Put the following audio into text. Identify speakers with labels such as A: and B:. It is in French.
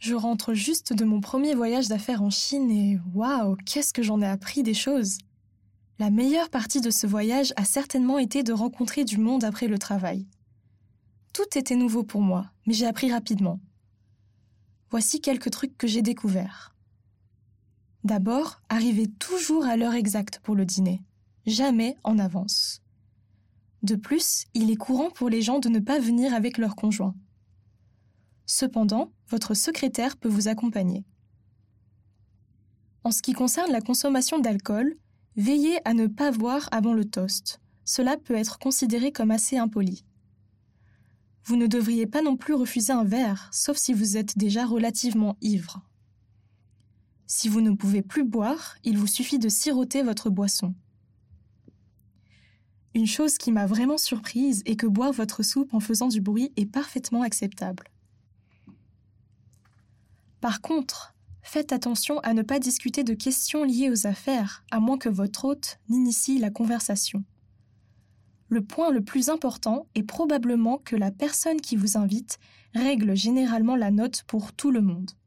A: Je rentre juste de mon premier voyage d'affaires en Chine et waouh, qu'est-ce que j'en ai appris des choses! La meilleure partie de ce voyage a certainement été de rencontrer du monde après le travail. Tout était nouveau pour moi, mais j'ai appris rapidement. Voici quelques trucs que j'ai découverts. D'abord, arrivez toujours à l'heure exacte pour le dîner, jamais en avance. De plus, il est courant pour les gens de ne pas venir avec leur conjoint. Cependant, votre secrétaire peut vous accompagner. En ce qui concerne la consommation d'alcool, veillez à ne pas boire avant le toast. Cela peut être considéré comme assez impoli. Vous ne devriez pas non plus refuser un verre, sauf si vous êtes déjà relativement ivre. Si vous ne pouvez plus boire, il vous suffit de siroter votre boisson. Une chose qui m'a vraiment surprise est que boire votre soupe en faisant du bruit est parfaitement acceptable. Par contre, faites attention à ne pas discuter de questions liées aux affaires, à moins que votre hôte n'initie la conversation. Le point le plus important est probablement que la personne qui vous invite règle généralement la note pour tout le monde.